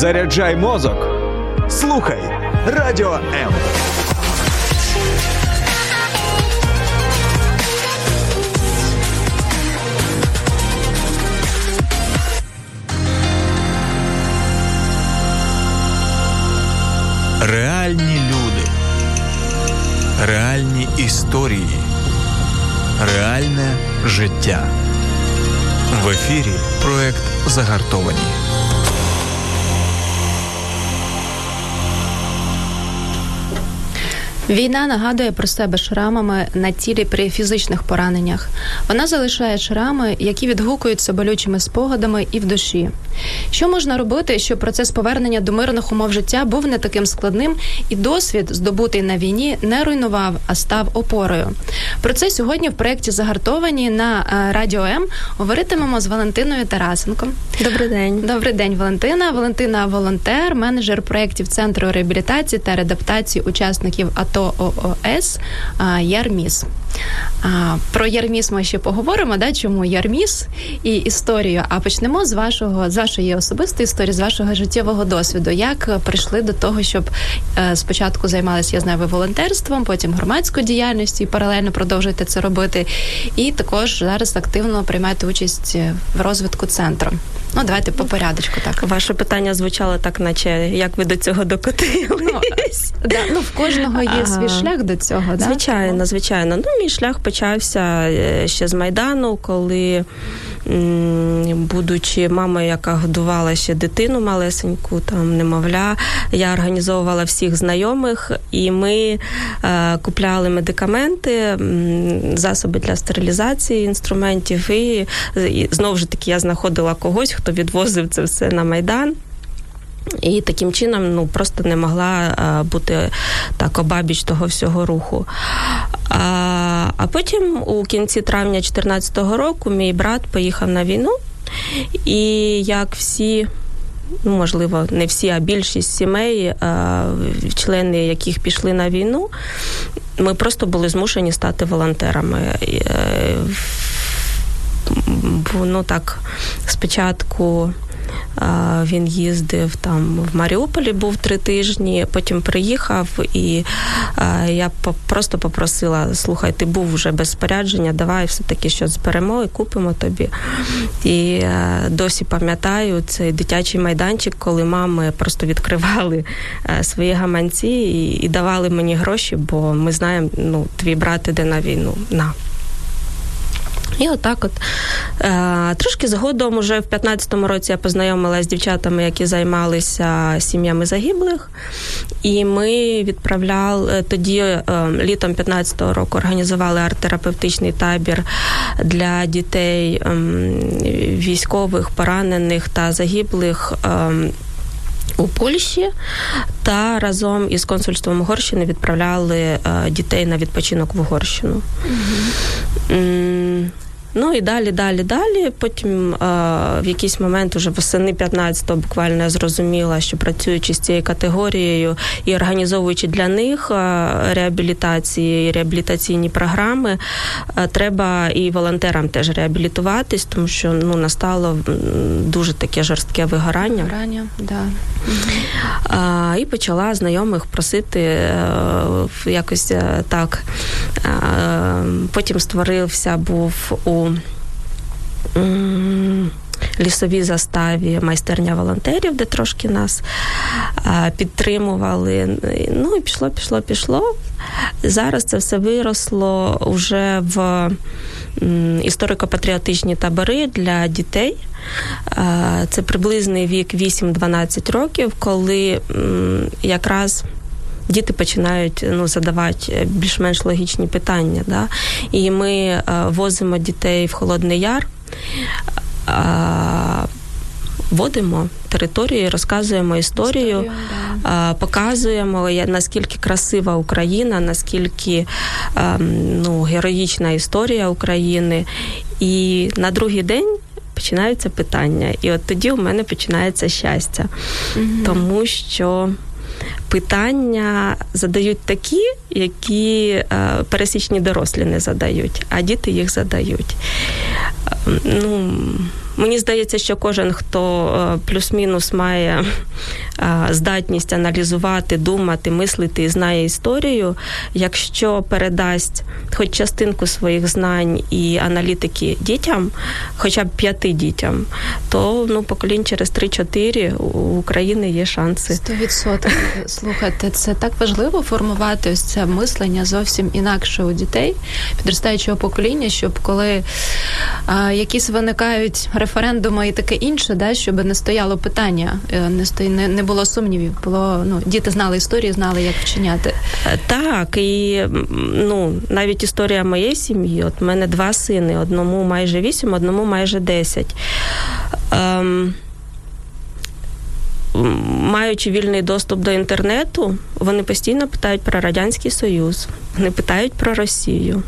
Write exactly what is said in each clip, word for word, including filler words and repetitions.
Заряджай мозок. Слухай Радіо М. Реальні люди. Реальні історії. Реальне життя. В ефірі проект «Загартовані». Війна нагадує про себе шрамами на тілі при фізичних пораненнях. Вона залишає шрами, які відгукуються болючими спогадами і в душі. Що можна робити, щоб процес повернення до мирних умов життя був не таким складним і досвід, здобутий на війні, не руйнував, а став опорою? Про це сьогодні в проєкті «Загартовані» на Радіо М говоритимемо з Валентиною Тарасенко. Добрий день. Добрий день, Валентина. Валентина – волонтер, менеджер проєктів Центру реабілітації та реадаптації учасників АТО ООС «Ярміс». Про Ярміс ми ще поговоримо, да, чому Ярміс і історію. А почнемо з вашого, з вашої особистої історії, з вашого життєвого досвіду. Як прийшли до того, щоб е, спочатку займалися, я знаю, ви волонтерством, потім громадською діяльністю і паралельно продовжуєте це робити. І також зараз активно приймаєте участь в розвитку центру. Ну, давайте по порядочку, так. Ваше питання звучало так, наче, як ви до цього докотились? Ну, да, ну в кожного є ага. свій шлях до цього, да? Звичайно, звичайно. Ну, мій шлях почався ще з Майдану, коли, будучи мамою, яка годувала ще дитину малесеньку, там, немовля, я організовувала всіх знайомих, і ми е, купляли медикаменти, засоби для стерилізації інструментів, і, і знову ж таки я знаходила когось, хто відвозив це все на Майдан. І таким чином, ну, просто не могла а, бути так обабіч того всього руху. А, а потім у кінці травня чотирнадцятого року мій брат поїхав на війну, і як всі, ну, можливо, не всі, а більшість сімей, а, члени яких пішли на війну, ми просто були змушені стати волонтерами. І, ну, так, спочатку він їздив там в Маріуполі, був три тижні, потім приїхав, і я просто попросила: слухай, ти був вже без спорядження, давай все-таки щось зберемо і купимо тобі. І досі пам'ятаю цей дитячий майданчик, коли мами просто відкривали свої гаманці і, і давали мені гроші, бо ми знаємо, ну, твій брат іде на війну, на. І отак от. Е, трошки згодом, уже в п'ятнадцятому році я познайомилася з дівчатами, які займалися сім'ями загиблих. І ми відправляли, тоді е, літом п'ятнадцятого року організували арт-терапевтичний табір для дітей е, військових, поранених та загиблих е, у Польщі, та разом із консульством Угорщини відправляли е, дітей на відпочинок в Угорщину. Mm-hmm. Ну і далі, далі, далі. Потім е, в якийсь момент, уже восени п'ятнадцятого, буквально я зрозуміла, що працюючи з цією категорією і організовуючи для них е, реабілітації, реабілітаційні програми, е, треба і волонтерам теж реабілітуватись, тому що, ну, настало дуже таке жорстке вигорання. Вигорання, да. Е, і почала знайомих просити е, якось е, так. Е, потім створився, був у лісовій заставі майстерня волонтерів, де трошки нас а, підтримували. Ну і пішло, пішло, пішло. Зараз це все виросло вже в м, історико-патріотичні табори для дітей. А, це приблизний вік вісім-дванадцять років, коли м, якраз діти починають, ну, задавати більш-менш логічні питання. Да? І ми е, возимо дітей в Холодний Яр, е, водимо територію, розказуємо історію, історію да. е, показуємо, наскільки красива Україна, наскільки е, ну, героїчна історія України. І на другий день починаються питання. І от тоді у мене починається щастя. Угу. Тому що питання задають такі, які е, пересічні дорослі не задають, а діти їх задають. Е, ну, Мені здається, що кожен, хто плюс-мінус має здатність аналізувати, думати, мислити і знає історію, якщо передасть хоч частинку своїх знань і аналітики дітям, хоча б п'яти дітям, то ну, поколінь через три-чотири у України є шанси. Сто відсотків. Слухайте, це так важливо формувати ось це мислення зовсім інакше у дітей, підростаючого покоління, щоб коли а, якісь виникають референдуми і таке інше, да, щоб не стояло питання, не, сто... не, не було сумнівів, було, ну, діти знали історію, знали, як вчиняти. Так, і ну, навіть історія моєї сім'ї, от в мене два сини, одному майже вісім, одному майже десять. Ем... Маючи вільний доступ до інтернету, вони постійно питають про Радянський Союз, вони питають про Росію.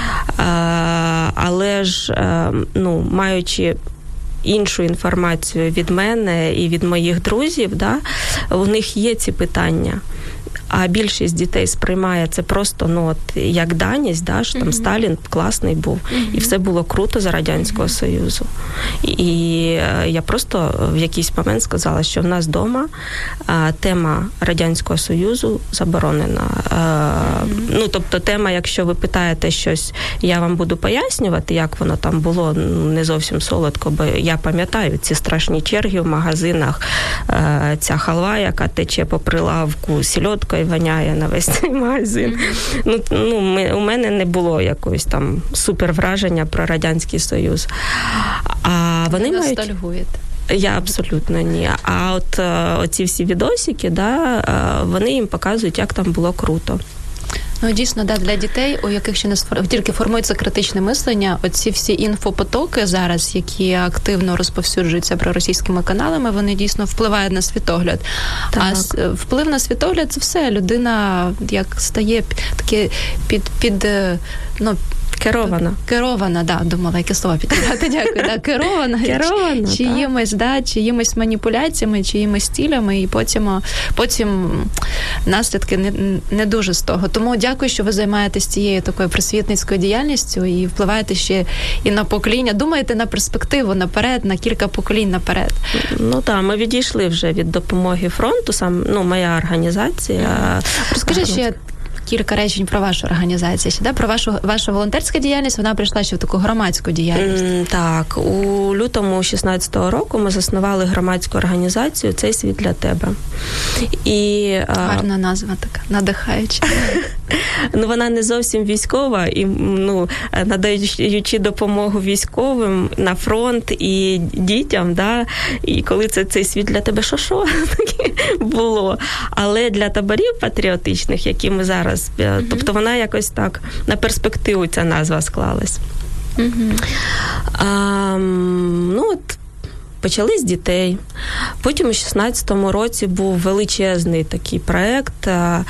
Але ж, ну, маючи іншу інформацію від мене і від моїх друзів, да, у них є ці питання. А більшість дітей сприймає це просто, ну, от, як даність, да, що там uh-huh. Сталін класний був, uh-huh. і все було круто за Радянського uh-huh. Союзу. І, і я просто в якийсь момент сказала, що в нас вдома а, тема Радянського Союзу заборонена. А, uh-huh. Ну, тобто тема, якщо ви питаєте щось, я вам буду пояснювати, як воно там було, не зовсім солодко, бо я пам'ятаю ці страшні черги в магазинах, а, ця халва, яка тече по прилавку, сільодка і воняє на весь цей магазин. Mm-hmm. Ну, ну, ми, у мене не було якогось там супер враження про Радянський Союз. А вони не мають... ностальгуєте? Я абсолютно ні. А от оці всі відосики, да, вони їм показують, як там було круто. Ну, дійсно, да, для дітей, у яких ще не сфор... тільки формується критичне мислення, оці всі інфопотоки зараз, які активно розповсюджуються проросійськими каналами, вони дійсно впливають на світогляд. Так. А вплив на світогляд – це все. Людина як стає таке під, під, ну, Керована. Керована, да, думала, яке слово підібрати, дякую, да, керована, керована чиїмось, да, чиїмось маніпуляціями, чиїмось цілями, і потім, потім наслідки не, не дуже з того. Тому дякую, що ви займаєтесь цією такою просвітницькою діяльністю і впливаєте ще і на покоління, думаєте на перспективу наперед, на кілька поколінь наперед. Ну так, ми відійшли вже від допомоги фронту, сам, ну, моя організація. Розкажи ще кілька речень про вашу організацію, да? Про вашу, ваша волонтерська діяльність, вона прийшла ще в таку громадську діяльність. Mm, так, у лютому шістнадцятого року ми заснували громадську організацію «Цей світ для тебе». І, гарна назва така, надихаюча. Ну, вона не зовсім військова, і, ну, надаючи допомогу військовим на фронт і дітям, да, і коли це «Цей світ для тебе» що-що було. Але для таборів патріотичних, які ми зараз, mm-hmm. тобто вона якось так на перспективу ця назва склалась. Mm-hmm. А, ну, от, почали з дітей. Потім у шістнадцятому році був величезний такий проєкт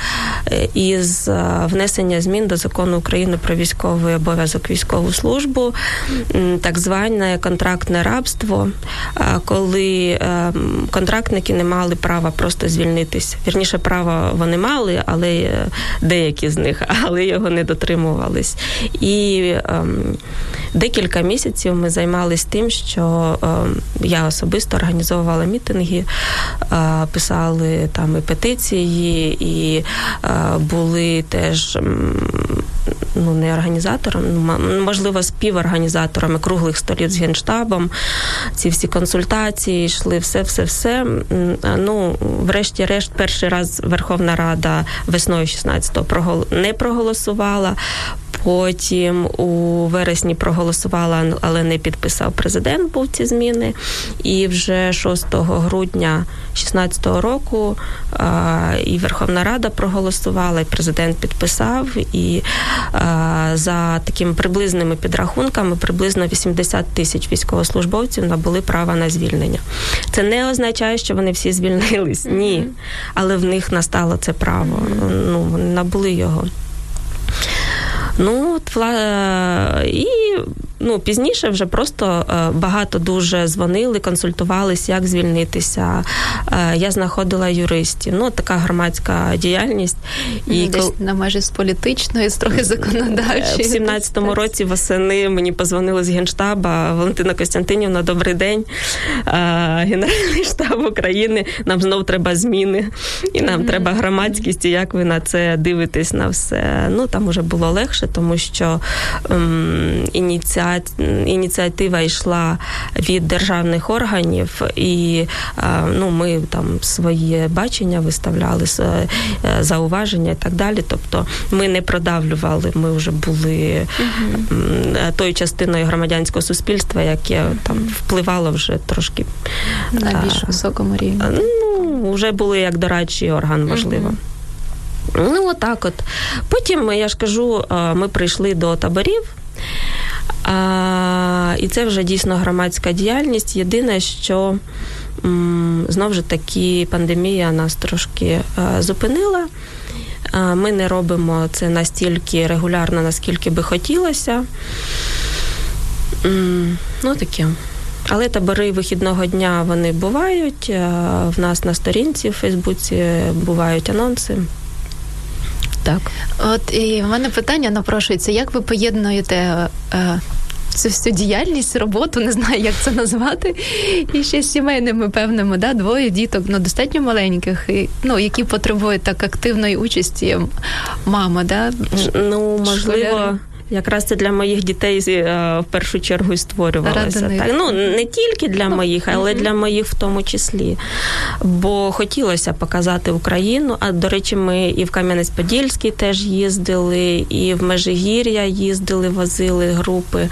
із внесення змін до Закону України про військовий обов'язок, військову службу, так зване контрактне рабство, коли контрактники не мали права просто звільнитись. Вірніше, право вони мали, але деякі з них, але його не дотримувались. І декілька місяців ми займалися тим, що я особисто організовувала мітинги, писали там і петиції, і були теж, ну, не організатором, можливо, співорганізаторами круглих столів з Генштабом. Ці всі консультації йшли, все-все-все. Ну, врешті-решт, перший раз Верховна Рада весною шістнадцятого не проголосувала. Потім у вересні проголосувала, але не підписав президент, був ці зміни. І вже шостого грудня шістнадцятого року а, і Верховна Рада проголосувала, і президент підписав. І а, за такими приблизними підрахунками приблизно вісімдесят тисяч військовослужбовців набули права на звільнення. Це не означає, що вони всі звільнились. Ні. Але в них настало це право. Ну, вони набули його. Ну, от, і ну, пізніше вже просто багато дуже дзвонили, консультувалися, як звільнитися. Я знаходила юристів. Ну, така громадська діяльність. І десь кол... на межі з політичної, з трохи законодавчої. В сімнадцятому році восени мені позвонили з Генштаба: Валентина Костянтинівна, добрий день. Генеральний штаб України, нам знов треба зміни, і нам mm-hmm. треба громадськість, і як ви на це дивитесь на все. Ну, там уже було легше, тому що ем, ініціа... ініціатива йшла від державних органів, і е, ну, ми там своє бачення виставляли, зауваження і так далі. Тобто ми не продавлювали, ми вже були mm-hmm. тою частиною громадянського суспільства, яке mm-hmm. там впливало вже трошки на більш а, високому рівні. Ну, вже були як дорадчий орган, можливо. Mm-hmm. Ну, отак от. Потім, я ж кажу, ми прийшли до таборів, а, і це вже дійсно громадська діяльність. Єдине, що м, знов же таки пандемія нас трошки а, зупинила. А, ми не робимо це настільки регулярно, наскільки би хотілося. М, ну, таке. Але табори вихідного дня, вони бувають. В нас на сторінці в Фейсбуці бувають анонси. Так. От і в мене питання напрошується, як ви поєднуєте е, цю всю діяльність, роботу, не знаю, як це назвати, і ще з сімейними певними, да, двоє діток, ну, достатньо маленьких, і, ну, які потребують так активної участі мама, да? Ну, можливо... Школяри. Якраз це для моїх дітей в першу чергу і створювалося. Так. Ну, не тільки для моїх, але mm-hmm. для моїх в тому числі. Бо хотілося показати Україну. А, до речі, ми і в Кам'янець-Подільський теж їздили, і в Межигір'я їздили, возили групи.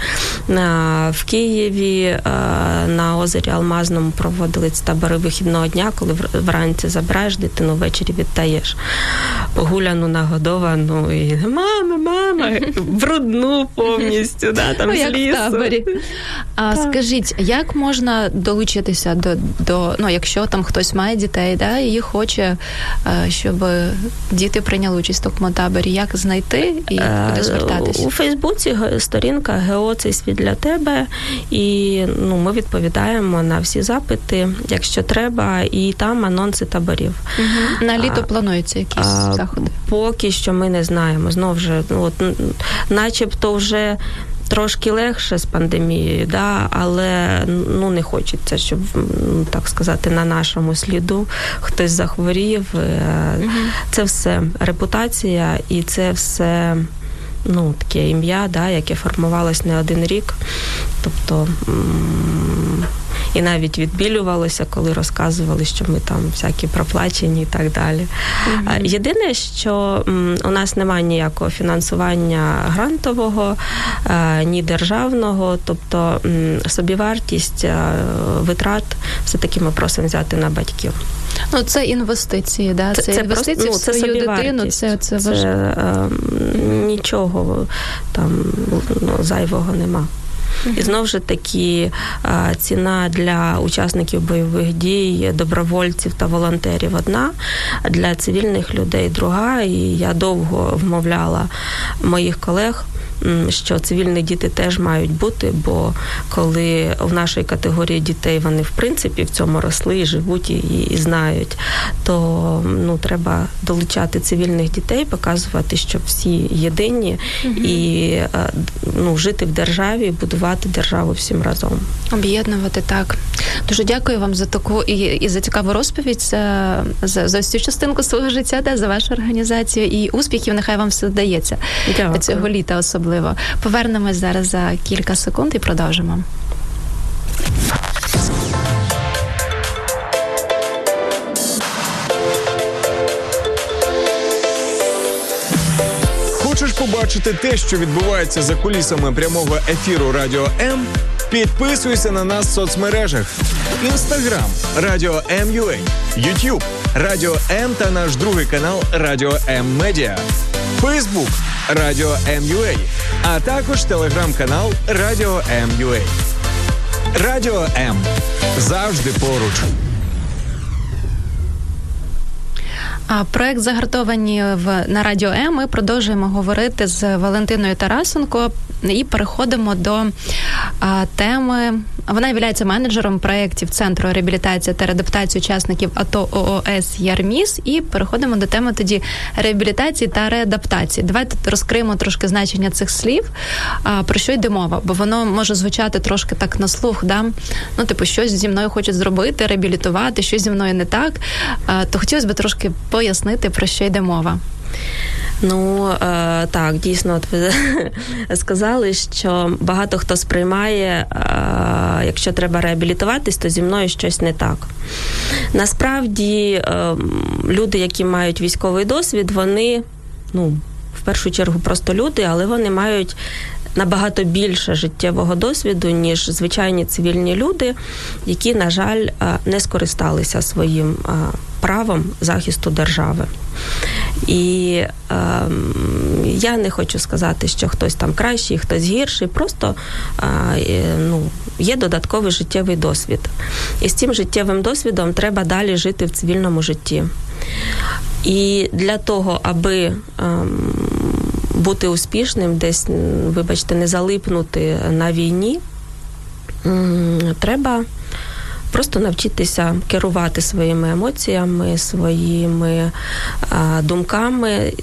В Києві на озері Алмазному проводили ці табори вихідного дня, коли вранці забираєш дитину, ввечері віддаєш. Гуляну, нагодовану, і мама, мама, брудну повністю, да, там, ну, з як лісу. В таборі. А так. Скажіть, як можна долучитися до, до, ну, якщо там хтось має дітей, да, і хоче, щоб діти прийняли участь в такому таборі, як знайти і куди звертатися? У Фейсбуці сторінка «ГЕО. Цей світ для тебе», і ну, ми відповідаємо на всі запити, якщо треба, і там анонси таборів. Угу. На літо а, плануються якісь а, заходи? Поки що ми не знаємо. Знов же, ну, от, начебто вже трошки легше з пандемією, да, але ну, не хочеться, щоб, ну, так сказати, на нашому сліду хтось захворів. Угу. Це все репутація, і це все, ну, таке ім'я, да, яке формувалось не один рік. Тобто м- і навіть відбілювалося, коли розказували, що ми там всякі проплачені і так далі. Mm-hmm. Єдине, що м, у нас немає ніякого фінансування грантового, а, ні державного, тобто м, собівартість а, витрат все-таки ми просимо взяти на батьків. Ну, це інвестиції, да? Це, це, це інвестиції просто, ну, в свою дитину. Це, це, це а, нічого там, ну, зайвого нема. І знову ж таки ціна для учасників бойових дій, добровольців та волонтерів одна, а для цивільних людей друга. І я довго вмовляла моїх колег, що цивільні діти теж мають бути, бо коли в нашій категорії дітей вони, в принципі, в цьому росли і живуть, і, і знають, то ну, треба долучати цивільних дітей, показувати, що всі єдині, угу. і ну, жити в державі, будувати державу всім разом. Об'єднувати, так. Дуже дякую вам за таку і, і за цікаву розповідь, за, за, за цю частинку свого життя, да, за вашу організацію, і успіхів, нехай вам все вдається. Дякую. Цього літа особливо. Повернемось зараз за кілька секунд і продовжимо. Хочеш побачити те, що відбувається за кулісами прямого ефіру Радіо М? Підписуйся на нас в соцмережах: Інстаграм – Радіо М.ua, Ютуб – Радіо М та наш другий канал Радіо М Медіа, Фейсбук – Радіо М.ua, а також телеграм-канал Радіо М.ua. Радіо М. Завжди поруч. А проект «Загартовані» в, на Радіо М. Ми продовжуємо говорити з Валентиною Тарасенко, І переходимо до а, теми. Вона є менеджером проєктів Центру реабілітації та реадаптації учасників АТО ООС «Ярміс». І переходимо до теми тоді реабілітації та реадаптації. Давайте розкриємо трошки значення цих слів, а, про що йде мова, бо воно може звучати трошки так на слух, да? Ну, типу, щось зі мною хочуть зробити, реабілітувати, щось зі мною не так. А, то хотілося б трошки пояснити, про що йде мова. Ну, е, так, дійсно, от ви сказали, що багато хто сприймає, е, якщо треба реабілітуватись, то зі мною щось не так. Насправді, е, люди, які мають військовий досвід, вони, ну, в першу чергу просто люди, але вони мають набагато більше життєвого досвіду, ніж звичайні цивільні люди, які, на жаль, не скористалися своїм правом захисту держави. І е, я не хочу сказати, що хтось там кращий, хтось гірший, просто е, ну, є додатковий життєвий досвід. І з цим життєвим досвідом треба далі жити в цивільному житті. І для того, аби е, бути успішним, десь, вибачте, не залипнути на війні, треба просто навчитися керувати своїми емоціями, своїми а, думками,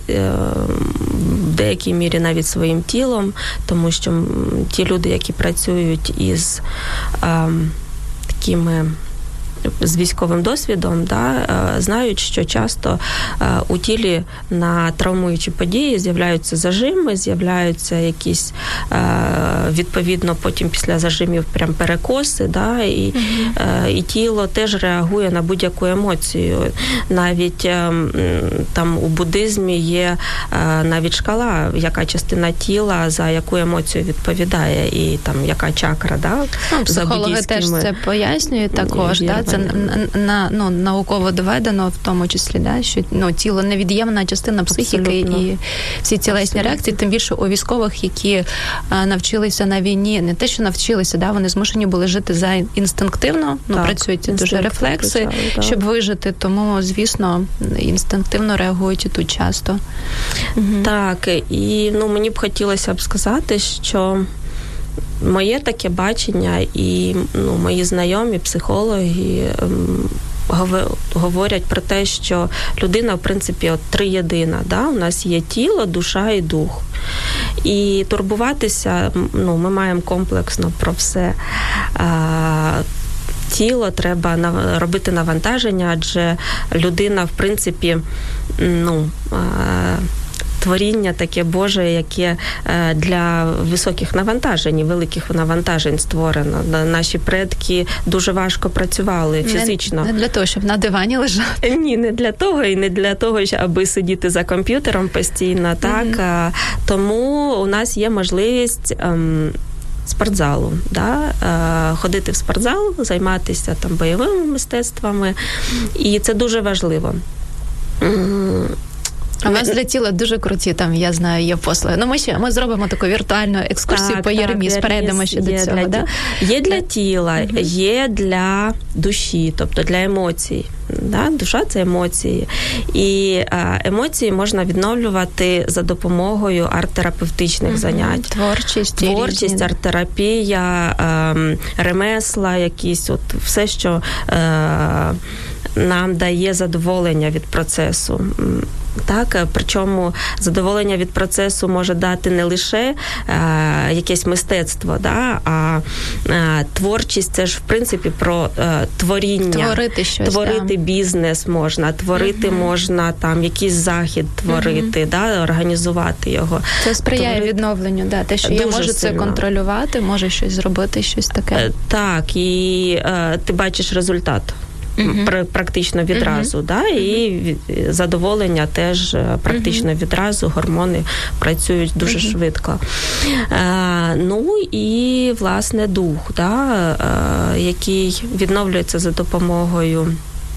в деякій мірі навіть своїм тілом, тому що ті люди, які працюють із а, такими з військовим досвідом, да, знають, що часто у тілі на травмуючі події з'являються зажими, з'являються якісь, відповідно, потім після зажимів прям перекоси, да, і, mm-hmm. і тіло теж реагує на будь-яку емоцію. Навіть там у буддизмі є навіть шкала, яка частина тіла за яку емоцію відповідає, і там яка чакра, да, ну, психологи теж це пояснюють також, да, це на, ну, науково доведено, в тому числі, да, що ну, тіло невід'ємна частина психіки. Абсолютно. І всі тілесні Абсолютно. Реакції, тим більше у військових, які а, навчилися на війні, не те, що навчилися, да, вони змушені були жити за інстинктивно, ну, так, працюють дуже рефлекси, почали, щоб вижити, тому, звісно, інстинктивно реагують і тут часто. Угу. Так, і ну, мені б хотілося б сказати, що моє таке бачення і ну, мої знайомі психологи ем, говорять про те, що людина, в принципі, от триєдина. Да? У нас є тіло, душа і дух. І турбуватися, ну, ми маємо комплексно про все. А, тіло треба робити навантаження, адже людина, в принципі, ну, а, творіння таке Боже, яке для високих навантажень, великих навантажень створено. Наші предки дуже важко працювали фізично. Не, не для того, щоб на дивані лежати. Ні, не для того, і не для того, аби сидіти за комп'ютером постійно. Так? Mm-hmm. Тому у нас є можливість ем, спортзалу, да? е, ходити в спортзал, займатися там бойовими мистецтвами. І це дуже важливо. У вас для тіла дуже круті, там, я знаю, є послуги. Ну, ми ще ми зробимо таку віртуальну екскурсію так, по Ярміс, перейдемо ще до цього. Для, да? Є для тіла, uh-huh. є для душі, тобто для емоцій. Да? Душа – це емоції. І а, емоції можна відновлювати за допомогою арт-терапевтичних uh-huh. занять. Творчість. Творчість, різні. Арт-терапія, а, ремесла якісь, от все, що а, нам дає задоволення від процесу. Так, причому задоволення від процесу може дати не лише е, якесь мистецтво, да, а е, творчість – це ж, в принципі, про е, творіння. Творити щось, Творити да. бізнес можна, творити uh-huh. можна, там, якийсь захід творити, uh-huh. да, організувати його. Це сприяє творити. Відновленню, да, те, що дуже я можу сильно. Це контролювати, можу щось зробити, щось таке. Е, так, і е, ти бачиш результат. Uh-huh. Практично відразу, uh-huh. да, і задоволення теж практично uh-huh. відразу, гормони працюють дуже uh-huh. швидко. Е, ну і, власне, дух, да, е, який відновлюється за допомогою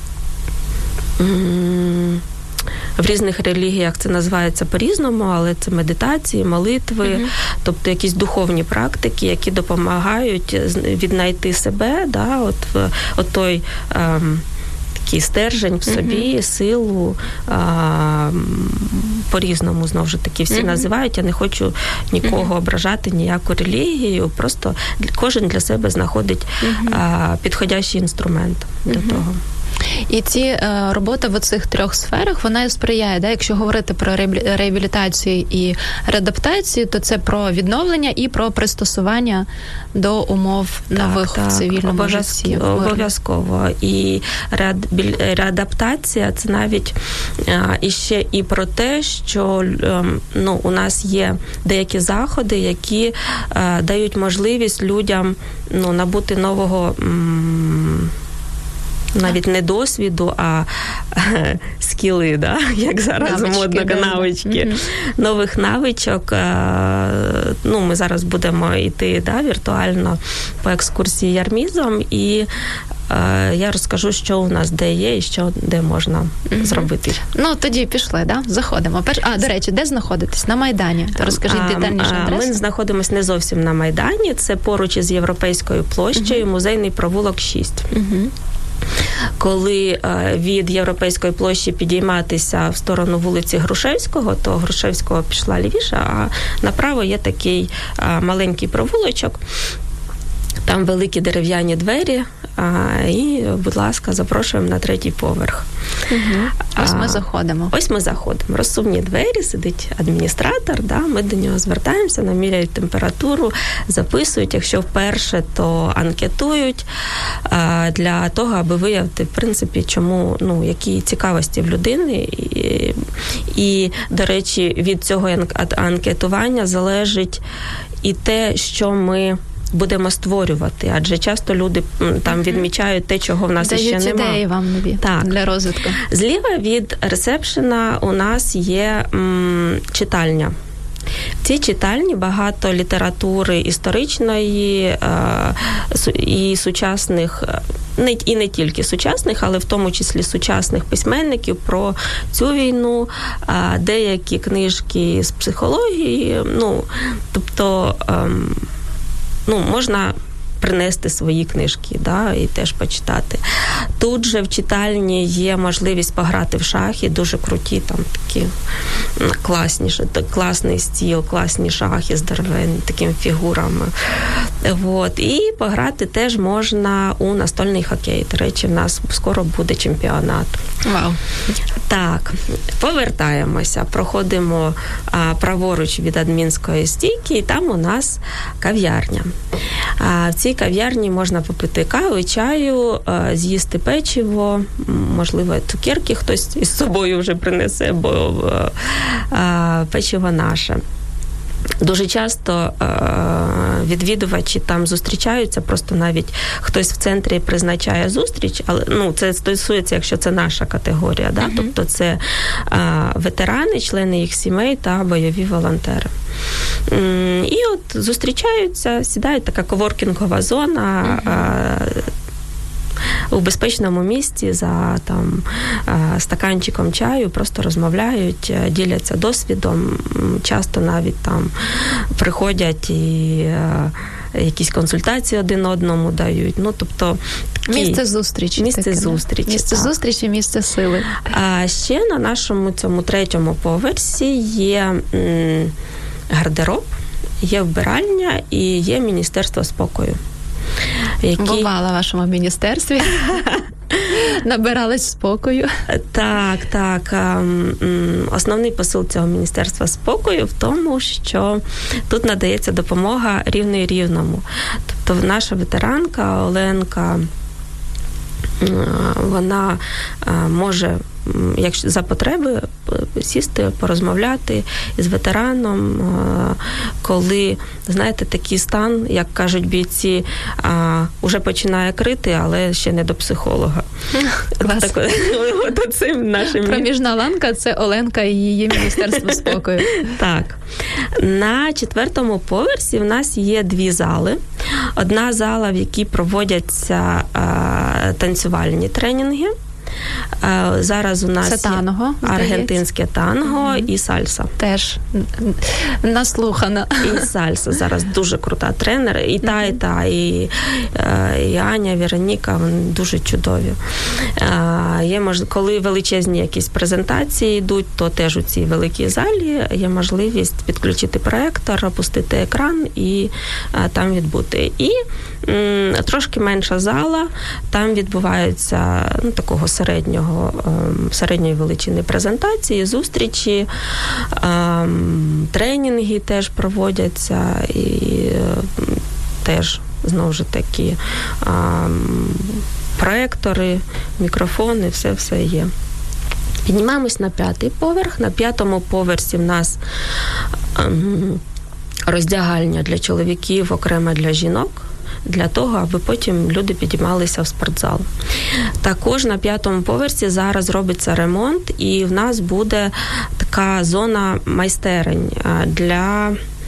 м- в різних релігіях це називається по-різному, але це медитації, молитви, uh-huh. тобто якісь духовні практики, які допомагають віднайти себе, да, от, от той ем, такий стержень в собі, uh-huh. силу, а, по-різному, знову ж таки, всі uh-huh. називають. Я не хочу нікого uh-huh. ображати, ніяку релігію, просто кожен для себе знаходить uh-huh. а, підходящий інструмент uh-huh. до того. І ці е, робота в цих трьох сферах, вона і сприяє, да? Якщо говорити про реабілітацію і реадаптацію, то це про відновлення і про пристосування до умов так, нових так, в цивільному житті. Обов'язково. І реадаптація – це навіть е, іще і про те, що е, ну, у нас є деякі заходи, які е, дають можливість людям ну, набути нового м- навіть не досвіду, а скіли, да? Як зараз навички, модно, да, навички. Mm-hmm. Нових навичок. Ну, ми зараз будемо йти да, віртуально по екскурсії ярмізом, і я розкажу, що у нас де є і що де можна mm-hmm. зробити. Ну, тоді пішли, да? Заходимо. Перш... А, до речі, де знаходитесь? На Майдані. То розкажіть детальніше адресу. Ми знаходимося не зовсім на Майдані. Це поруч із Європейською площею, mm-hmm. музейний провулок шість. Mm-hmm. Коли від Європейської площі підійматися в сторону вулиці Грушевського, то Грушевського пішла лівіше, а направо є такий маленький провулочок. Там великі дерев'яні двері, і, будь ласка, запрошуємо на третій поверх. Угу. Ось ми заходимо. Ось ми заходимо. Розсувні двері, сидить адміністратор, да, ми до нього звертаємося, наміряють температуру, записують, якщо вперше, то анкетують для того, аби виявити, в принципі, чому, ну, які цікавості в людини. І, і, до речі, від цього анкетування залежить і те, що ми будемо створювати, адже часто люди там відмічають те, чого в нас Дають ще немає. Дають ідеї вам нові так. для розвитку. Зліва від ресепшена у нас є м, читальня. В цій читальні багато літератури історичної е, і сучасних, не, і не тільки сучасних, але в тому числі сучасних письменників про цю війну, е, деякі книжки з психології, ну, тобто е, ну, можна принести свої книжки, да, і теж почитати. Тут же в читальні є можливість пограти в шахи, дуже круті, там такі класні, класний стіл, класні шахи з дерев'яними такими фігурами. От. І пограти теж можна у настольний хокей. До речі, в нас скоро буде чемпіонат. Вау. Так, повертаємося, проходимо а, праворуч від адмінської стійки, і там у нас кав'ярня. А, в цій кав'ярні можна попити кави, чаю, а, з'їсти печиво, можливо, цукерки хтось із собою вже принесе, бо а, печиво наше. Дуже часто е, відвідувачі там зустрічаються, просто навіть хтось в центрі призначає зустріч, але ну, це стосується, якщо це наша категорія, да? Uh-huh. Тобто це е, ветерани, члени їх сімей та бойові волонтери. М- і от зустрічаються, сідають, така коворкінгова зона, uh-huh. е, у безпечному місці за там стаканчиком чаю, просто розмовляють, діляться досвідом, часто навіть там приходять і якісь консультації один одному дають. Ну, тобто такі... Місце зустрічі. Місце таке, зустрічі. Місце так. зустрічі, місце сили. А ще на нашому цьому третьому поверсі є м, гардероб, є вбиральня і є Міністерство спокою. Які... Бувала в вашому міністерстві. Набиралась спокою. Так, так. Основний посил цього Міністерства спокою в тому, що тут надається допомога рівний рівному. Тобто наша ветеранка Оленка, вона може, якщо за потреби, сісти, порозмовляти із ветераном, коли, знаєте, такий стан, як кажуть бійці, вже починає крити, але ще не до психолога. Клас. Так, от цим нашим... Проміжна ланка – це Оленка і її Міністерство спокою. Так. На четвертому поверсі в нас є дві зали. Одна зала, в якій проводяться танцювальні тренінги. Зараз у нас це танго, аргентинське танго mm-hmm. і сальса. Теж наслухана. І сальса. Зараз дуже крута тренер. І та, mm-hmm. і та, і, і Аня, Вероніка, вони дуже чудові. Є мож... Коли величезні якісь презентації йдуть, то теж у цій великій залі є можливість підключити проектор, опустити екран і там відбути. І м, трошки менша зала, там відбуваються ну, такого середнього, ем, середньої величини презентації, зустрічі, ем, тренінги теж проводяться і ем, теж, знову ж таки, ем, проектори, мікрофони, все-все є. Піднімаємось на п'ятий поверх. На п'ятому поверсі в нас ем, роздягальня для чоловіків, окремо для жінок, для того, аби потім люди підіймалися в спортзал. Також на п'ятому поверсі зараз робиться ремонт, і в нас буде така зона майстерень для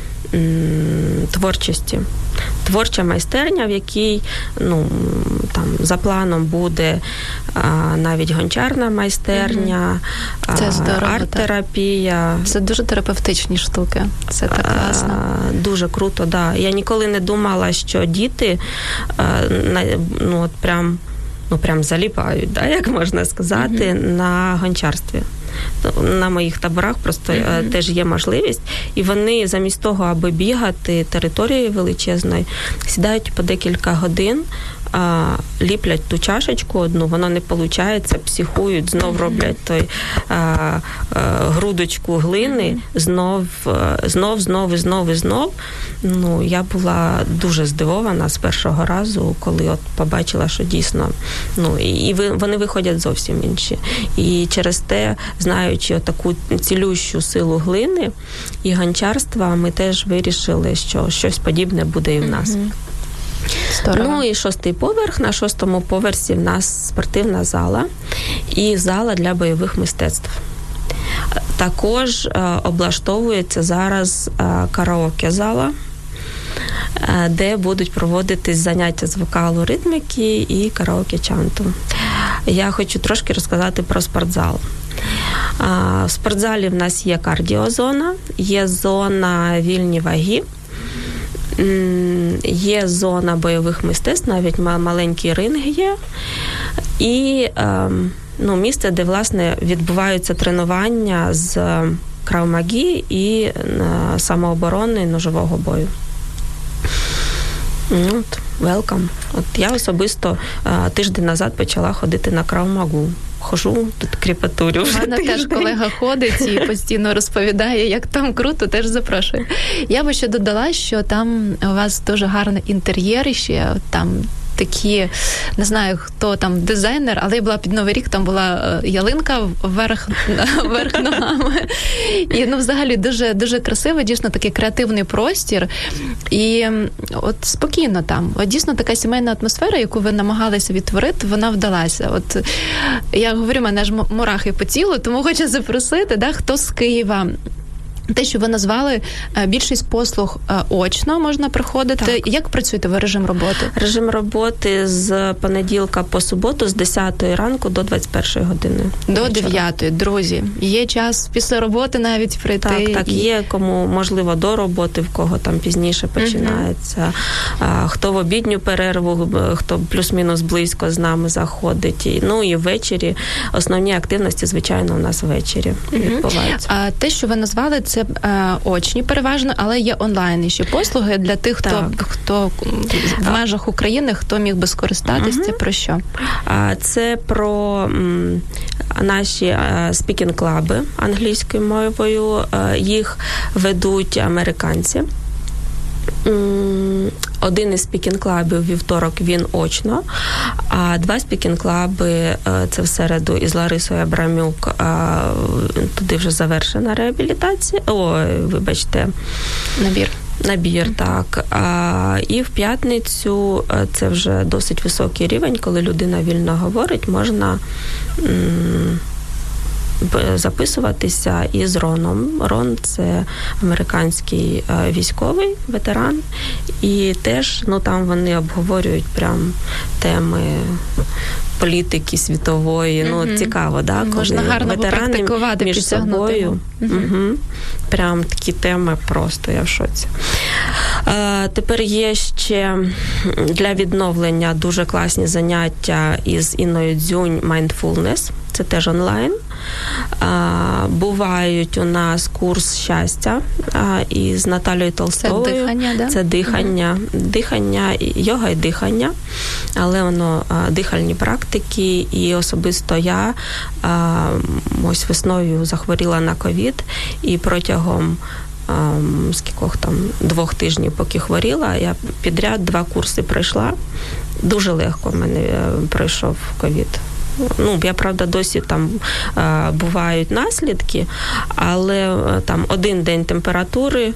м, творчості. Творча майстерня, в якій ну, там, за планом буде а, навіть гончарна майстерня, це здорово, арт-терапія. Це дуже терапевтичні штуки. Це так класно. А, дуже круто, да. Я ніколи не думала, що діти а, ну, от прям, ну, прям заліпають, да, як можна сказати, mm-hmm. на гончарстві. На моїх таборах просто mm-hmm. теж є можливість, і вони замість того, аби бігати територією величезною, сідають по декілька годин, а, ліплять ту чашечку одну, воно не виходить, психують, знов роблять той а, а, грудочку глини, знов, знов, знов і знов і знов. Ну, я була дуже здивована з першого разу, коли от побачила, що дійсно, ну, і вони виходять зовсім інші. І через те, знаючи таку цілющу силу глини і гончарства, ми теж вирішили, що щось подібне буде і в нас. Mm-hmm. Здорово. Ну і шостий поверх. На шостому поверсі в нас спортивна зала і зала для бойових мистецтв. Також е, облаштовується зараз е, караоке-зала, е, де будуть проводитись заняття з вокалу, ритміки і караоке-чанту. Я хочу трошки розказати про спортзал. В спортзалі в нас є кардіозона, є зона вільні ваги, є зона бойових мистецтв, навіть маленький ринг є, і ну, місце, де, власне, відбуваються тренування з крав-маги і самооборони ножового бою. От, welcome. От я особисто а, тиждень назад почала ходити на крав-магу. Хожу, тут кріпатурю. У мене теж колега ходить і постійно розповідає, як там круто, теж запрошую. Я би ще додала, що там у вас дуже гарний інтер'єр, ще там такі, не знаю, хто там дизайнер, але я була під Новий рік, там була ялинка вверх, вверх ногами. І, ну, взагалі, дуже, дуже красиво, дійсно, такий креативний простір. І от спокійно там. От дійсно така сімейна атмосфера, яку ви намагалися відтворити, вона вдалася. От я говорю, мене ж мурахи по тілу, тому хочу запросити, да, хто з Києва. Те, що ви назвали, більшість послуг очно можна приходити. Так. Як працюєте ви режим роботи? Режим роботи з понеділка по суботу з десятої ранку до двадцять першої години. До дев'ятої. Друзі, є час після роботи навіть прийти. Так, так, і... є кому, можливо, до роботи, в кого там пізніше починається. Uh-huh. Хто в обідню перерву, хто плюс-мінус близько з нами заходить. І, ну і ввечері. Основні активності, звичайно, у нас ввечері uh-huh. відбуваються. А те, що ви назвали, це е, очні переважно, але є онлайн ще послуги для тих, хто, хто в межах України, хто міг би скористатися. Угу. Це про що? Це про м, наші е, спікінг-клаби англійською мовою. Е, їх ведуть американці. Один із спікінг-клабів вівторок він очно, а два спікінг-клаби це в середу із Ларисою Абрамюк, туди вже завершена реабілітація, ой, вибачте, набір. Набір, так. А, і в п'ятницю це вже досить високий рівень, коли людина вільно говорить, можна м- записуватися із Роном. Рон – це американський військовий ветеран, і теж, ну, там вони обговорюють прям теми політики світової. Mm-hmm. Ну, цікаво, да? Коли можна гарно ветерани між собою. Mm-hmm. Угу. Прям такі теми просто, я в шоці. Е, тепер є ще для відновлення дуже класні заняття із Інною Дзюнь Mindfulness. Це теж онлайн. А, бувають у нас курс щастя а, із Наталією Толстовою. Це дихання, да? Це дихання, mm-hmm. дихання, йога і дихання, але воно а, дихальні практики, і особисто я а, ось весною захворіла на ковід, і протягом а, скількох там двох тижнів, поки хворіла, я підряд два курси пройшла. Дуже легко в мене пройшов ковід. Ну, я, правда, досі там е, бувають наслідки, але е, там один день температури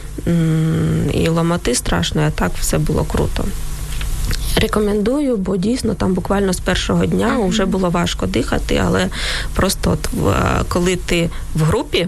м- і ломоти страшно, а так все було круто. Рекомендую, бо дійсно там буквально з першого дня mm-hmm. вже було важко дихати, але просто от, е, коли ти в групі,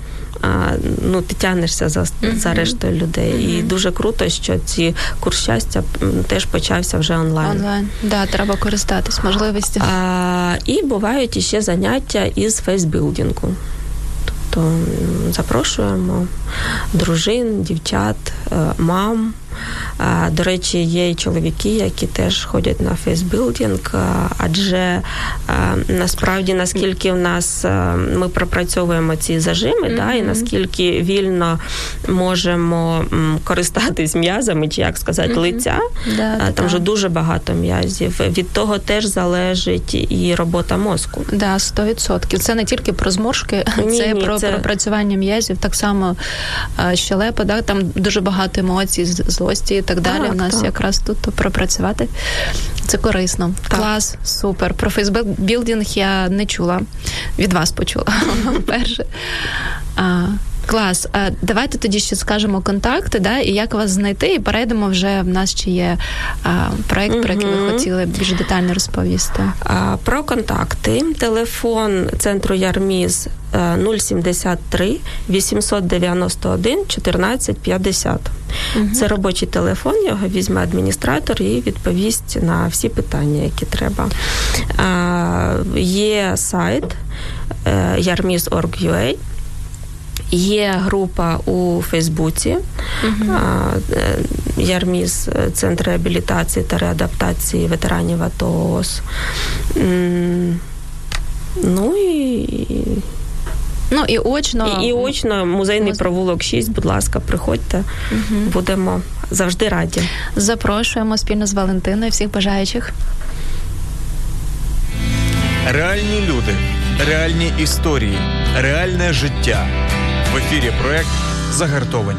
ну, ти тягнешся за, mm-hmm. за рештою людей. Mm-hmm. І дуже круто, що ці курс щастя теж почався вже онлайн. Онлайн, да, треба користатись можливістю. А, і бувають іще заняття із фейсбілдингу. Тобто запрошуємо дружин, дівчат, мам. До речі, є і чоловіки, які теж ходять на фейсбілдинг, адже насправді, наскільки в нас ми пропрацьовуємо ці зажими, mm-hmm. да, і наскільки вільно можемо користатись м'язами, чи як сказати, mm-hmm. лиця, да, там вже дуже багато м'язів. Від того теж залежить і робота мозку. Да, сто відсотків. Це не тільки про зморшки, ні, це ні, про це... пропрацювання м'язів, так само щелепа, да, там дуже багато емоцій, злості і так далі. Так, у нас так. якраз тут пропрацювати. Це корисно. Так. Клас, супер. Про фейсбілдинг я не чула. Від вас почула. Перше. А, клас. А, давайте тоді ще скажемо контакти, да, і як вас знайти, і перейдемо вже, в нас ще є а, проєкт, про який ви хотіли більш детально розповісти. А, про контакти. Телефон центру Ярміз нуль сімдесят три вісімсот дев'яносто один чотирнадцять п'ятдесят. Угу. Це робочий телефон, його візьме адміністратор і відповість на всі питання, які треба. А, є сайт ярміз крапка орг крапка ю а. Є група у Фейсбуці, uh-huh. Ярміз, Центр реабілітації та реадаптації ветеранів АТО ООС. Ну і... Ну і очно. І, і очно, музейний Муз... провулок шість, будь ласка, приходьте, uh-huh. будемо завжди раді. Запрошуємо спільно з Валентиною всіх бажаючих. Реальні люди, реальні історії, реальне життя. В ефірі проект «Загартовані».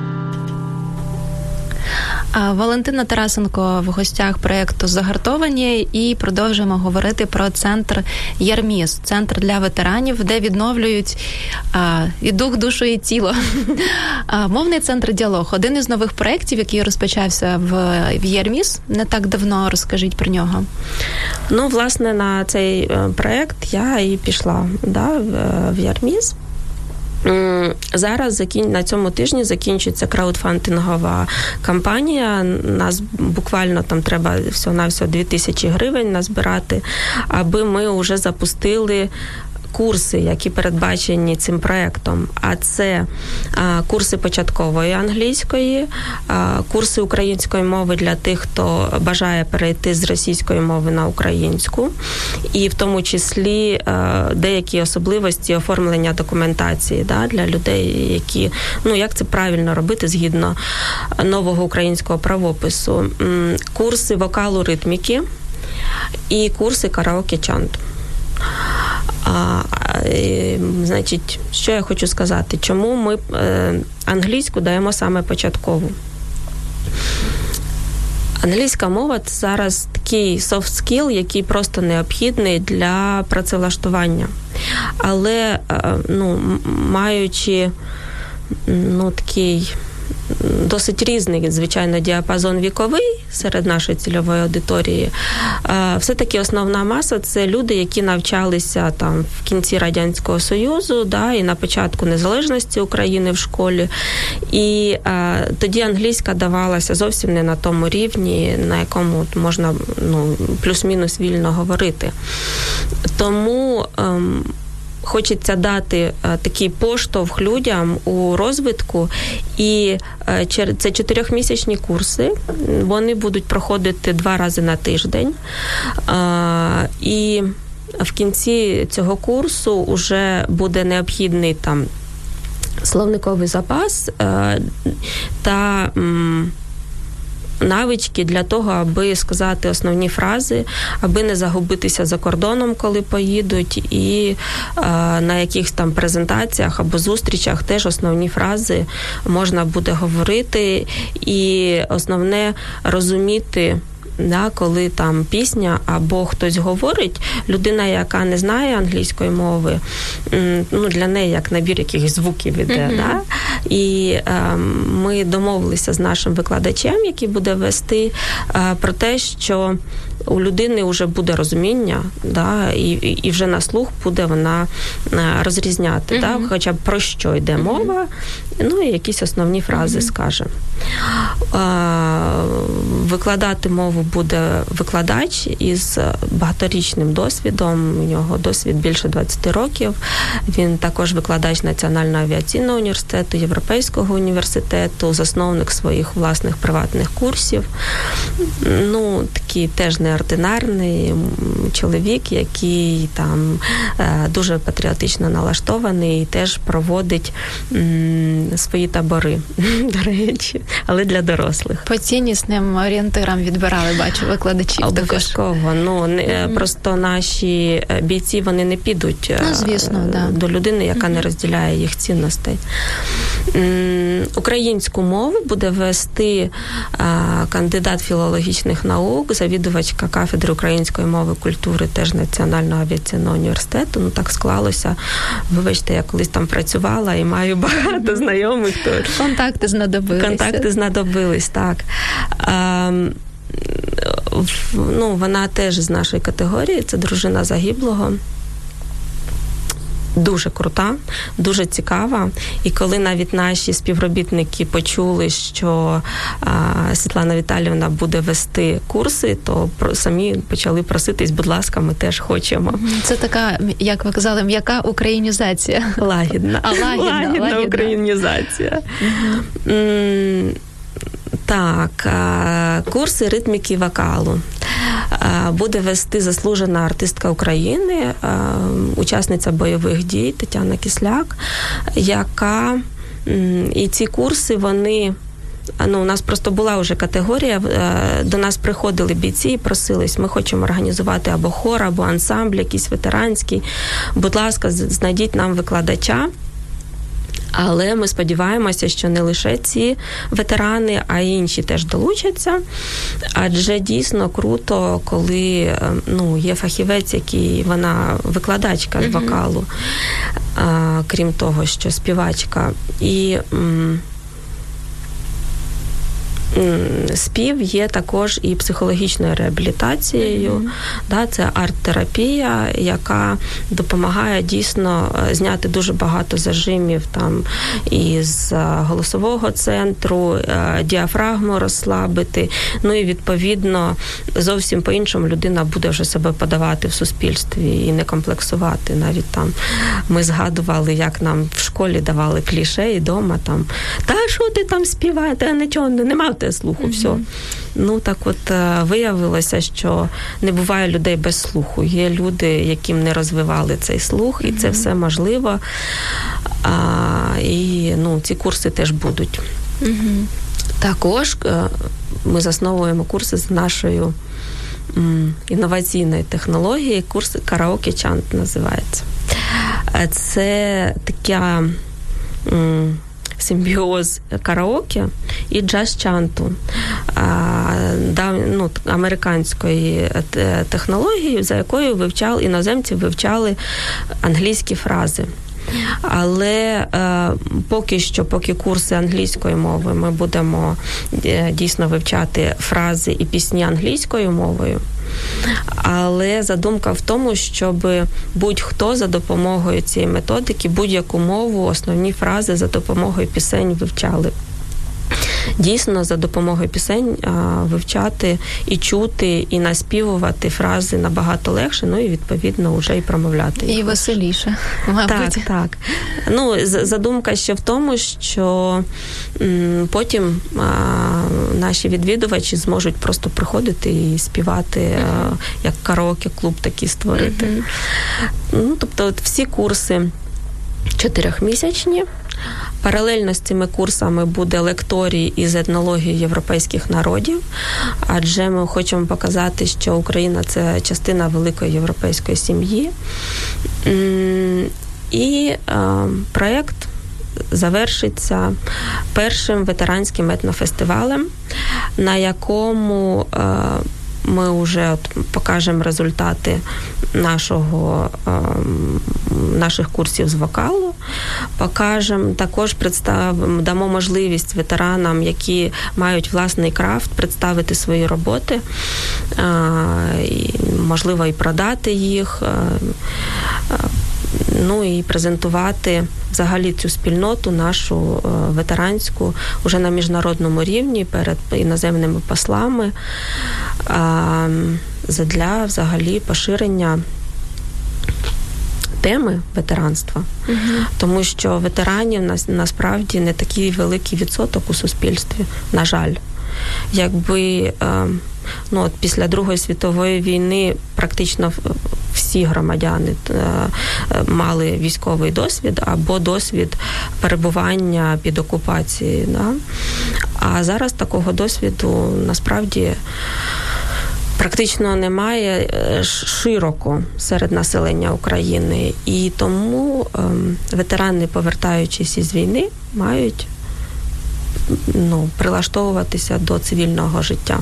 Валентина Тарасенко в гостях проєкту «Загартовані» і продовжуємо говорити про центр Ярміз, центр для ветеранів, де відновлюють а, і дух, душу, і тіло. А, мовний центр «Діалог» – один із нових проєктів, який розпочався в, в Ярміз не так давно. Розкажіть про нього. Ну, власне, на цей проєкт я і пішла, да, в Ярміз. Зараз на цьому тижні закінчується краудфандингова кампанія. Нас буквально там треба всього-навсього дві тисячі гривень назбирати, аби ми вже запустили курси, які передбачені цим проєктом. А це а, курси початкової англійської, а, курси української мови для тих, хто бажає перейти з російської мови на українську, і в тому числі а, деякі особливості оформлення документації, да, для людей, які, ну, як це правильно робити згідно нового українського правопису. М, курси вокалу, ритміки і курси караоке-чанту. А, е, значить, що я хочу сказати? Чому ми е, англійську даємо саме початкову? Англійська мова – це зараз такий soft skill, який просто необхідний для працевлаштування. Але, е, ну, маючи, ну, такий досить різний, звичайно, діапазон віковий серед нашої цільової аудиторії. Все-таки основна маса – це люди, які навчалися там в кінці Радянського Союзу, да, і на початку незалежності України в школі. І а, тоді англійська давалася зовсім не на тому рівні, на якому можна, ну, плюс-мінус вільно говорити. Тому ем, хочеться дати е, такий поштовх людям у розвитку, і е, це чотирьохмісячні курси, вони будуть проходити два рази на тиждень, е, і в кінці цього курсу вже буде необхідний там словниковий запас е, та м, навички для того, аби сказати основні фрази, аби не загубитися за кордоном, коли поїдуть, і е, на якихось там презентаціях або зустрічах теж основні фрази можна буде говорити, і основне розуміти, да, коли там пісня або хтось говорить, людина, яка не знає англійської мови, ну, для неї як набір якихось звуків іде. Mm-hmm. Да? І е, ми домовилися з нашим викладачем, який буде вести, е, про те, що у людини вже буде розуміння, да, і, і вже на слух буде вона розрізняти, mm-hmm. да, хоча б про що йде мова, mm-hmm. ну і якісь основні фрази mm-hmm. скаже. Викладати мову буде викладач із багаторічним досвідом, у нього досвід більше двадцять років, він також викладач Національного авіаційного університету, Європейського університету, засновник своїх власних приватних курсів. Ну, такий теж неординарний чоловік, який там дуже патріотично налаштований і теж проводить м, свої табори, до речі, але для дорослих. По ціннісним орієнтирам відбирали, бачу, викладачів. Обов'язково. Ну, не, mm-hmm. просто наші бійці, вони не підуть ну, звісно, да. до людини, яка mm-hmm. не розділяє їх цінностей. Українську мову буде вести кандидат філологічних наук, завідувачка кафедри української мови культури теж Національного авіаційного університету. Ну, так склалося. Вибачте, я колись там працювала і маю багато знайомих. То... Контакти знадобилися. Контакти знадобились, так. А, ну, вона теж з нашої категорії, це дружина загиблого. Дуже крута, дуже цікава. І коли навіть наші співробітники почули, що а, Світлана Віталіївна буде вести курси, то про, самі почали проситись, будь ласка, ми теж хочемо. Це така, як ви казали, м'яка українізація. Лагідна. А, лагідна, лагідна, лагідна українізація. Угу. М- так, а, курси ритміки вокалу буде вести заслужена артистка України, учасниця бойових дій Тетяна Кисляк, яка, і ці курси, вони, ну, у нас просто була вже категорія, до нас приходили бійці і просились, ми хочемо організувати або хор, або ансамбль якийсь ветеранський, будь ласка, знайдіть нам викладача. Але ми сподіваємося, що не лише ці ветерани, а й інші теж долучаться. Адже дійсно круто, коли, ну, є фахівець, який, вона викладачка з вокалу, а, крім того, що співачка. І м- спів є також і психологічною реабілітацією. Mm-hmm. Да, це арт-терапія, яка допомагає дійсно зняти дуже багато зажимів там із голосового центру, діафрагму розслабити. Ну і відповідно зовсім по-іншому людина буде вже себе подавати в суспільстві і не комплексувати. Навіть там ми згадували, як нам в школі давали кліше і дома там, та що ти там співаєш, та нічого, нема слуху, mm-hmm. все. Ну, так от виявилося, що не буває людей без слуху. Є люди, яким не розвивали цей слух, mm-hmm. і це все можливо. А, і, ну, ці курси теж будуть. Mm-hmm. Також ми засновуємо курси з нашою м, інноваційною технологією. Курс караоке-чант називається. Це така... М, симбіоз караоке і джаз-чанту, да, ну, американської технології, за якою вивчали, іноземці вивчали англійські фрази. Але е, поки що, поки курси англійської мови, ми будемо е, дійсно вивчати фрази і пісні англійською мовою. Але задумка в тому, щоб будь-хто за допомогою цієї методики будь-яку мову, основні фрази за допомогою пісень вивчали. Дійсно, за допомогою пісень а, вивчати і чути, і наспівувати фрази набагато легше, ну і, відповідно, вже і промовляти. І веселіше, мабуть. Так, так. Ну, задумка ще в тому, що м, потім а, наші відвідувачі зможуть просто приходити і співати, uh-huh. а, як караоке-клуб такий створити. Uh-huh. Ну, тобто, от всі курси чотирьохмісячні. Паралельно з цими курсами буде лекторій із етнології європейських народів, адже ми хочемо показати, що Україна – це частина великої європейської сім'ї. І проєкт завершиться першим ветеранським етнофестивалем, на якому ми вже от покажемо результати нашого, наших курсів з вокалу, покажемо, також представимо, дамо можливість ветеранам, які мають власний крафт, представити свої роботи, можливо, і продати їх, ну і презентувати взагалі цю спільноту, нашу ветеранську, уже на міжнародному рівні перед іноземними послами, задля взагалі поширення теми ветеранства. Угу. Тому що ветеранів насправді не такий великий відсоток у суспільстві, на жаль. Якби ну, от після Другої світової війни практично всі громадяни мали військовий досвід або досвід перебування під окупацією. Да? А зараз такого досвіду насправді практично немає широко серед населення України. І тому ветерани, повертаючись із війни, мають ну, прилаштовуватися до цивільного життя.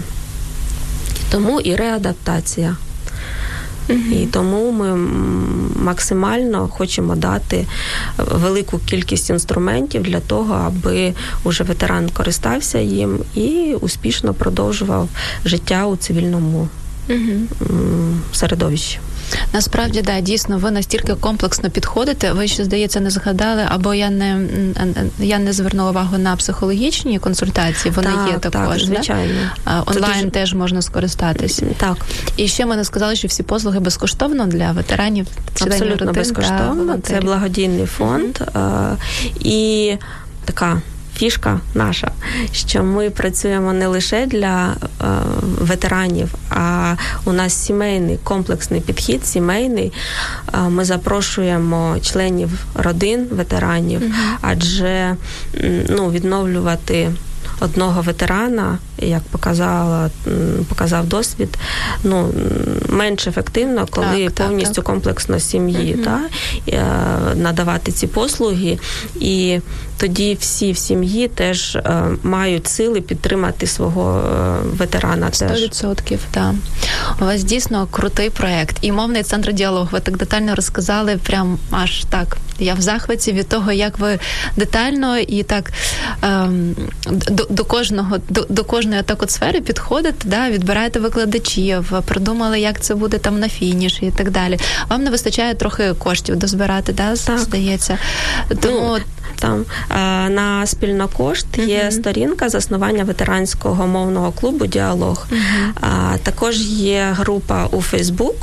Тому і реадаптація. Mm-hmm. І тому ми максимально хочемо дати велику кількість інструментів для того, аби уже ветеран користався їм і успішно продовжував життя у цивільному mm-hmm. середовищі. Насправді, да, дійсно, ви настільки комплексно підходите. Ви ще, здається, не згадали, або я не, я не звернула увагу на психологічні консультації. Вони так, є також, так, звичайно. Да? Онлайн дуже... теж можна скористатись. Так. І ще ми не сказали, що всі послуги безкоштовно для ветеранів. Абсолютно родин, безкоштовно. Це благодійний фонд. Mm-hmm. І така фішка наша, що ми працюємо не лише для е, ветеранів, а у нас сімейний комплексний підхід, сімейний. Е, ми запрошуємо членів родин ветеранів, mm-hmm. адже ну, відновлювати одного ветерана, як показала, показав досвід, ну, менш ефективно, коли так, повністю так, комплексно сім'ї, mm-hmm. та, надавати ці послуги. І тоді всі в сім'ї теж е, мають сили підтримати свого е, ветерана. сто відсотків, так. У вас дійсно крутий проєкт. І мовний центр діалог. Ви так детально розказали, прям аж так. Я в захваті від того, як ви детально і так е, до, до кожного, до, до кожної так от сфери підходите, да, відбираєте викладачів, придумали, як це буде там на фініші і так далі. Вам не вистачає трохи коштів дозбирати, да, так, здається. Тому ну, там на Спільнокошт є uh-huh. сторінка заснування ветеранського мовного клубу «Діалог». Uh-huh. Також є група у Фейсбук,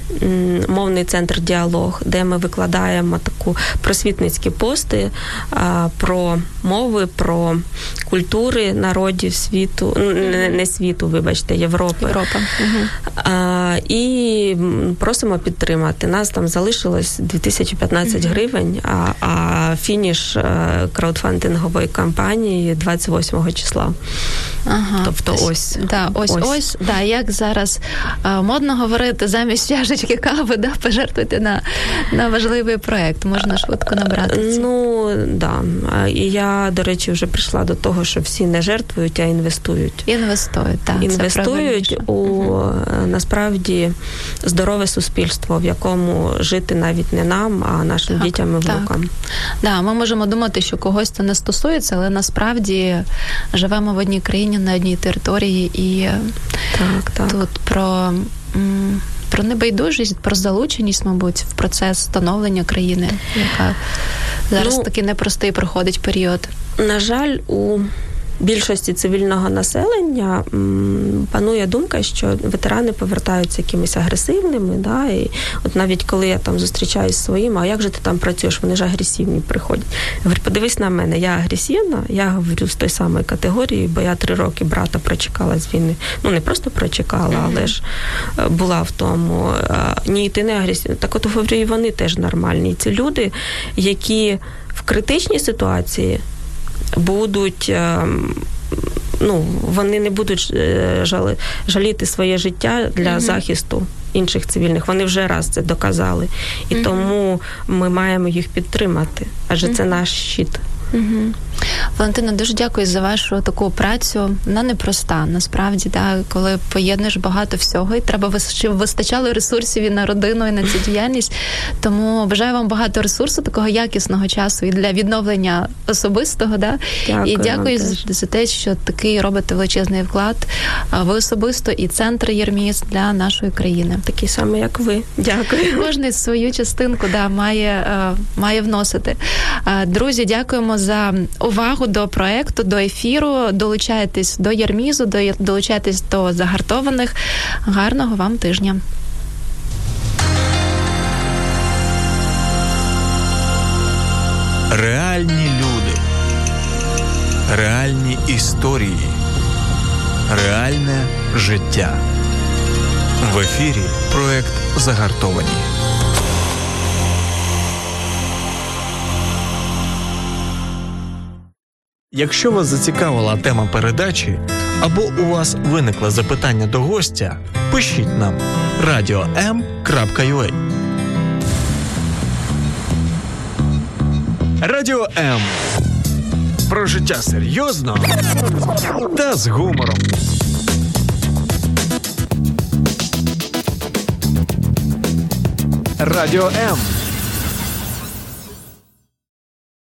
мовний центр «Діалог», де ми викладаємо таку просвітницькі пости а, про мови, про культури народів світу, не, не світу, вибачте, Європи. Європа. Угу. А, і просимо підтримати. Нас там залишилось дві тисячі п'ятнадцять угу. гривень, а, а фініш краудфандингової кампанії двадцять восьмого числа. Ага. Тобто ось. Да, ось, ось. ось да, як зараз а, модно говорити, замість чашечки кави, да, пожертвуйте на, на важливий проєкт. Можна швидко набрати ці. Ну, да. І я, до речі, вже прийшла до того, що всі не жертвують, а інвестують. Інвестують, так. Інвестують у, насправді, насправді здорове суспільство, в якому жити навіть не нам, а нашим так, дітям і внукам. Так. Да, ми можемо думати, що когось це не стосується, але насправді живемо в одній країні, на одній території, і так, так. тут про... М- Про небайдужість, про залученість, мабуть, в процес становлення країни, яка зараз ну, такий непростий проходить період. На жаль, у більшості цивільного населення м, панує думка, що ветерани повертаються якимись агресивними, да, і от навіть коли я там зустрічаюсь зі своїми, а як же ти там працюєш, вони ж агресивні приходять. Я говорю, подивись на мене, я агресивна, я говорю з той самої категорії, бо я три роки брата прочекала з війни. Ну, не просто прочекала, mm-hmm. але ж була в тому. Ні, ти не агресивна. Так от, говорю, і вони теж нормальні. І це люди, які в критичній ситуації будуть, ну, вони не будуть жали, жаліти своє життя для mm-hmm. захисту інших цивільних. Вони вже раз це доказали. І mm-hmm. тому ми маємо їх підтримати, адже mm-hmm. це наш щит. Угу. Валентина, дуже дякую за вашу таку працю. Вона непроста, насправді, да, коли поєднуєш багато всього, і треба, щоб вистачало ресурсів і на родину, і на цю діяльність. Тому бажаю вам багато ресурсу, такого якісного часу і для відновлення особистого. Да? Дякую, і дякую за, за те, що такий робите величезний вклад ви особисто і центр Єрміс для нашої країни. Такий самий, як ви. Дякую. Кожний свою частинку да, має, має вносити. Друзі, дякуємо за увагу до проекту, до ефіру. Долучайтесь до Єрмізу, до, долучайтесь до загартованих. Гарного вам тижня. Реальні люди. Реальні історії. Реальне життя. В ефірі проект «Загартовані». Якщо вас зацікавила тема передачі або у вас виникло запитання до гостя, пишіть нам радіо ем крапка ю а. Радіо М. Про життя серйозно та з гумором. Радіо М.